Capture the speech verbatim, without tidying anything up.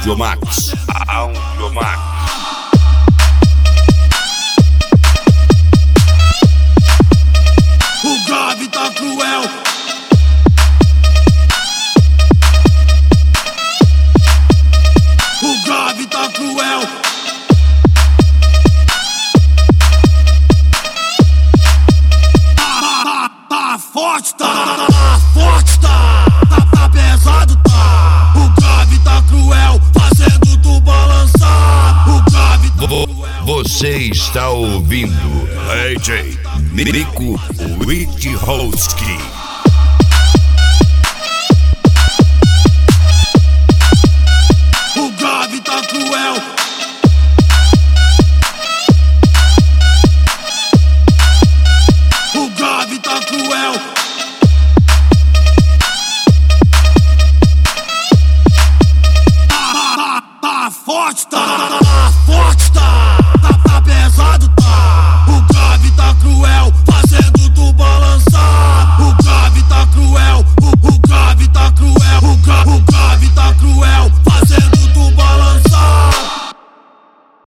Audiomax, Audiomax. O grave tá cruel. O grave tá cruel. Tá, tá, tá forte, tá, tá forte, tá, tá, tá pesado, tá. O grave tá cruel, fazendo tu balançar. O grave tá cruel. Você está ouvindo D J Nico Witchowski. O grave tá cruel. O grave tá cruel. Tá, tá, tá forte, tá.